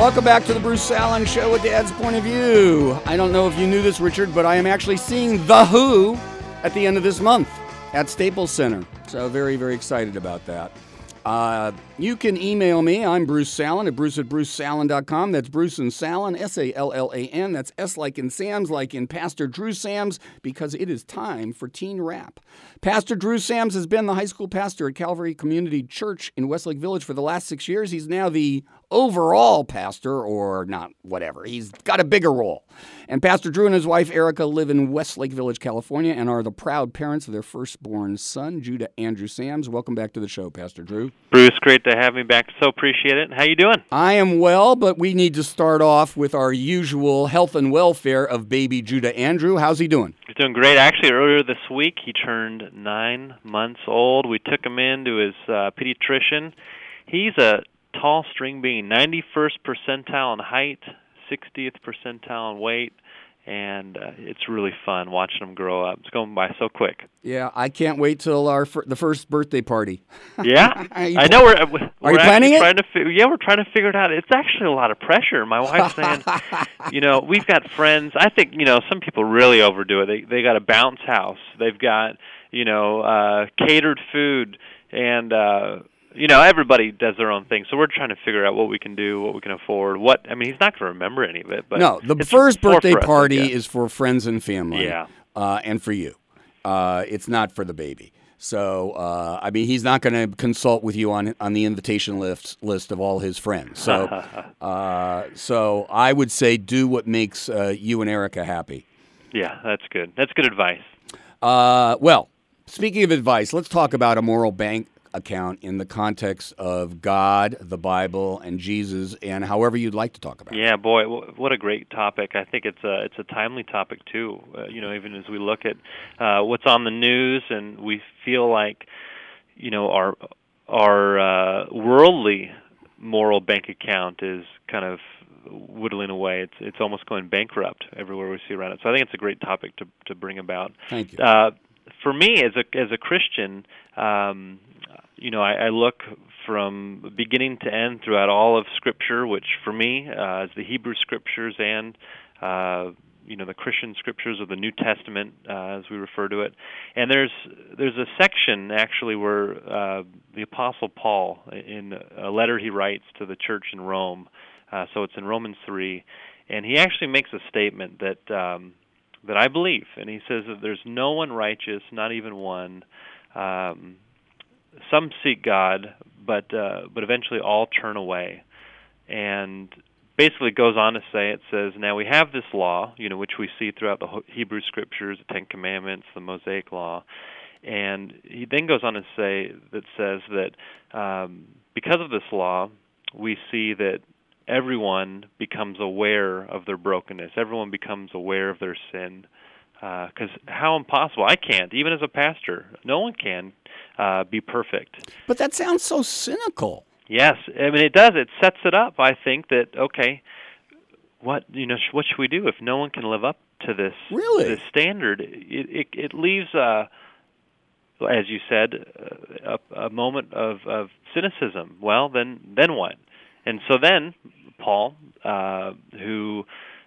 Welcome back to the Bruce Allen Show with Dad's Point of View. I don't know if you knew this, Richard, but I am actually seeing The Who at the end of this month at Staples Center. So very, very excited about that. You can email me. I'm Bruce Sallen at bruce@brucessallen.com. That's Bruce and Sallen, S-A-L-L-A-N. That's S like in Sam's, like in Pastor Drew Sams, because it is time for Teen Rap. Pastor Drew Sams has been the high school pastor at Calvary Community Church in Westlake Village for the last 6 years. He's now the overall pastor, or not, whatever. He's got a bigger role. And Pastor Drew and his wife, Erica, live in Westlake Village, California, and are the proud parents of their firstborn son, Judah Andrew Sams. Welcome back to the show, Pastor Drew. Bruce, great to have me back. So appreciate it. How you doing? I am well, but we need to start off with our usual health and welfare of baby Judah Andrew. How's he doing? He's doing great. Actually, earlier this week, he turned 9 months old. We took him in to his pediatrician. He's a tall string bean, 91st percentile in height, 60th percentile in weight, and it's really fun watching him grow up. It's going by so quick. Yeah, I can't wait till the first birthday party. Yeah, I know. Are you planning it? We're trying to figure it out. It's actually a lot of pressure. My wife's saying, we've got friends. I think, some people really overdo it. They got a bounce house. They've got, catered food, and everybody does their own thing. So we're trying to figure out what we can do, what we can afford. He's not going to remember any of it. But no, the first birthday party is for friends and family. Yeah. And for you. It's not for the baby. So, he's not going to consult with you on the invitation list of all his friends. So, so I would say do what makes you and Erica happy. Yeah, that's good. That's good advice. Well, speaking of advice, let's talk about a moral bank account in the context of God, the Bible, and Jesus, and however you'd like to talk about it. Yeah, boy, what a great topic. I think it's a timely topic too. Even as we look at what's on the news, and we feel like our worldly moral bank account is kind of whittling away. It's almost going bankrupt everywhere we see around it. So I think it's a great topic to bring about. Thank you. For me, as a Christian, I look from beginning to end throughout all of Scripture, which for me is the Hebrew Scriptures and the Christian Scriptures of the New Testament, as we refer to it. And there's a section actually where the Apostle Paul, in a letter he writes to the church in Rome, so it's in Romans 3, and he actually makes a statement that I believe, and he says that there's no one righteous, not even one. Some seek God, but eventually all turn away. And basically goes on to say, it says, now we have this law, which we see throughout the Hebrew Scriptures, the Ten Commandments, the Mosaic Law. And he then goes on to say, that says that because of this law, we see that everyone becomes aware of their brokenness. Everyone becomes aware of their sin. Because how impossible? I can't, even as a pastor. No one can be perfect. But that sounds so cynical. Yes, it does. It sets it up. I think that what should we do if no one can live up to this this standard? It leaves, as you said, a moment of cynicism. Well, then what? And so then Paul, who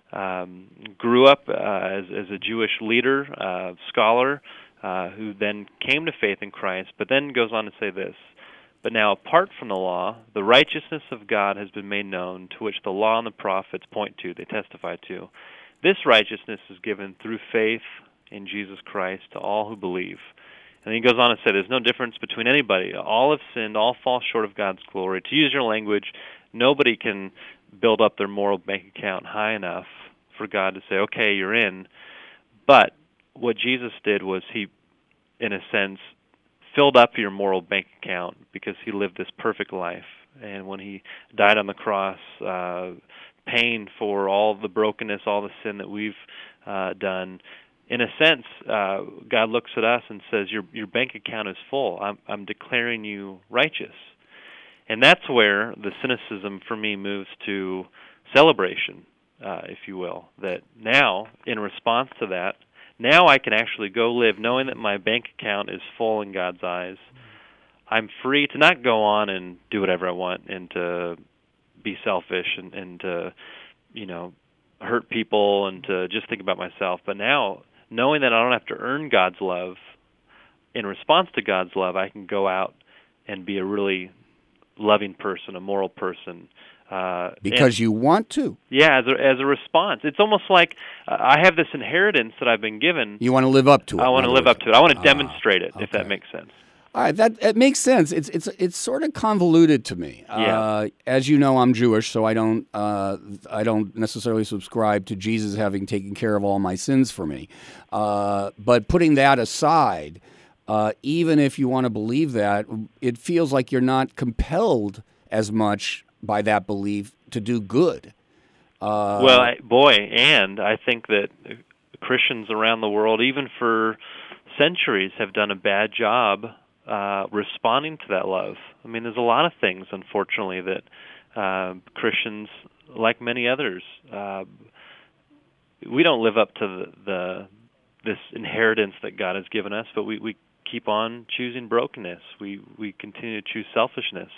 grew up as a Jewish leader, scholar, who then came to faith in Christ, but then goes on to say this, but now apart from the law, the righteousness of God has been made known, to which the law and the prophets point to, they testify to. This righteousness is given through faith in Jesus Christ to all who believe. And he goes on to say there's no difference between anybody. All have sinned, all fall short of God's glory. To use your language, nobody can build up their moral bank account high enough for God to say, okay, you're in. But what Jesus did was he, in a sense, filled up your moral bank account because he lived this perfect life. And when he died on the cross, paying for all the brokenness, all the sin that we've done, in a sense, God looks at us and says, your bank account is full. I'm declaring you righteous. And that's where the cynicism for me moves to celebration, if you will. That now, in response to that, now I can actually go live knowing that my bank account is full in God's eyes. I'm free to not go on and do whatever I want and to be selfish and to, you know, hurt people and to just think about myself. But now, knowing that I don't have to earn God's love, in response to God's love, I can go out and be a really loving person, a moral person. Because you want to. Yeah, as a response. It's almost like I have this inheritance that I've been given. You want to live up to it. I want to live up to it. I want to demonstrate it, if that makes sense. All right, that makes sense. It's sort of convoluted to me. Yeah. As you know, I'm Jewish, so I don't necessarily subscribe to Jesus having taken care of all my sins for me. But putting that aside, even if you want to believe that, it feels like you're not compelled as much by that belief to do good. And I think that Christians around the world, even for centuries, have done a bad job responding to that love. I mean, there's a lot of things, unfortunately, that Christians, like many others, we don't live up to this inheritance that God has given us, but we keep on choosing brokenness. We continue to choose selfishness.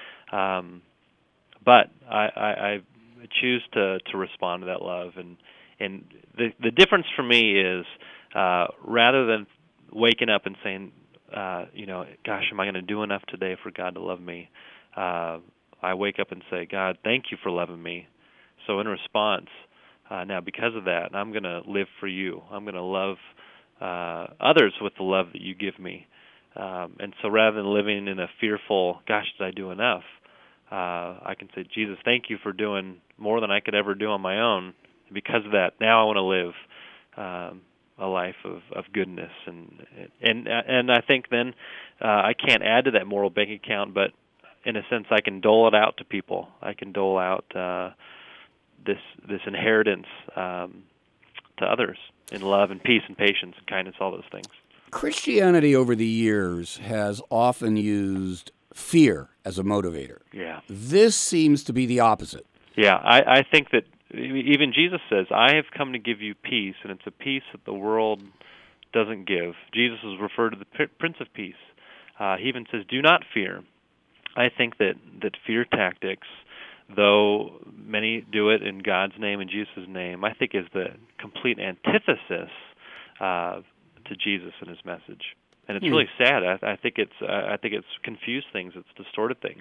But I choose to respond to that love, and the difference for me is rather than waking up and saying, gosh, am I going to do enough today for God to love me? I wake up and say, God, thank you for loving me. So in response, now because of that, I'm going to live for you. I'm going to love others with the love that you give me. And so rather than living in a fearful, gosh, did I do enough? I can say, Jesus, thank you for doing more than I could ever do on my own. Because of that, now I want to live a life of goodness, and I think then I can't add to that moral bank account, but in a sense I can dole it out to people. I can dole out this inheritance to others in love and peace and patience and kindness, all those things. Christianity over the years has often used fear as a motivator. Yeah. This seems to be the opposite. Yeah, I think that even Jesus says, I have come to give you peace, and it's a peace that the world doesn't give. Jesus is referred to the Prince of Peace. He even says, do not fear. I think that fear tactics, though many do it in God's name and Jesus' name, I think is the complete antithesis to Jesus and his message. And it's really sad. I think it's confused things. It's distorted things.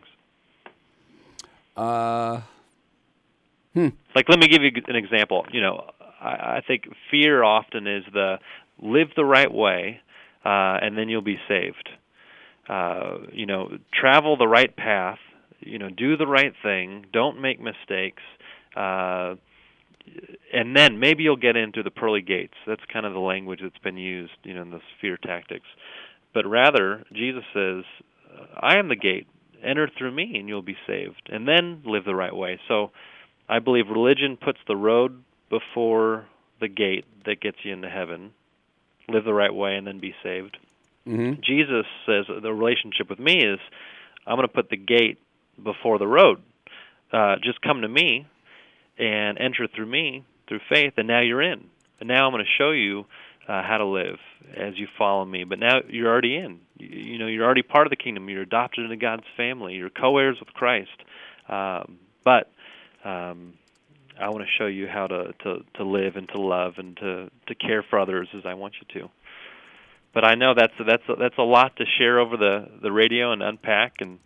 Like, let me give you an example. I think fear often is live the right way, and then you'll be saved. Travel the right path. Do the right thing. Don't make mistakes. And then maybe you'll get in through the pearly gates. That's kind of the language that's been used, in those fear tactics. But rather, Jesus says, I am the gate. Enter through me, and you'll be saved. And then live the right way. So I believe religion puts the road before the gate that gets you into heaven. Live the right way and then be saved. Mm-hmm. Jesus says the relationship with me is, I'm going to put the gate before the road. Just come to me and enter through me, through faith, and now you're in. And now I'm going to show you how to live as you follow me. But now you're already in. You're already part of the kingdom. You're adopted into God's family. You're co-heirs with Christ. But I want to show you how to live and to love and to care for others as I want you to. But I know that's a lot to share over the radio and unpack. And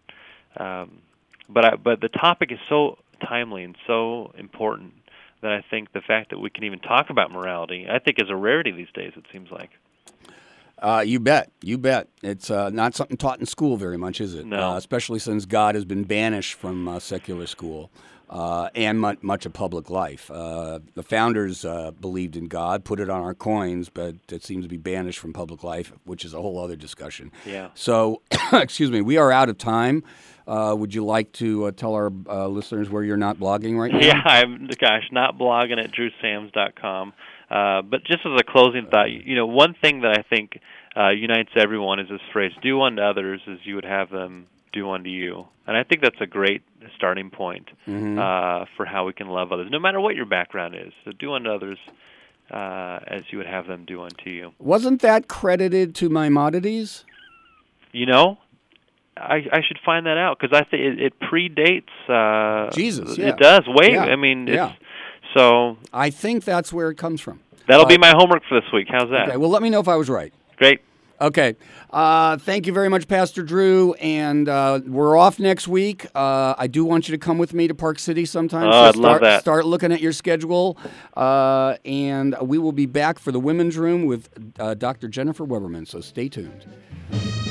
but the topic is so timely and so important that I think the fact that we can even talk about morality, I think, is a rarity these days. It seems like. You bet. It's not something taught in school very much, is it? No. Especially since God has been banished from secular school and much of public life. The founders believed in God, put it on our coins, but it seems to be banished from public life, which is a whole other discussion. Yeah. So, excuse me, we are out of time. Would you like to tell our listeners where you're not blogging right now? Yeah, I'm not blogging at drewsams.com. But just as a closing thought, one thing that I think unites everyone is this phrase, do unto others as you would have them do unto you. And I think that's a great starting point for how we can love others, no matter what your background is. So do unto others as you would have them do unto you. Wasn't that credited to Maimonides? I should find that out because I think it predates Jesus. Yeah. It does. Way. Yeah. I mean, yeah. So I think that's where it comes from. That'll be my homework for this week. How's that? Okay. Well, let me know if I was right. Great. Okay. Thank you very much, Pastor Drew. And we're off next week. I do want you to come with me to Park City sometime. Oh, I'd love that. Start looking at your schedule. And we will be back for the Women's Room with Dr. Jennifer Weberman. So stay tuned.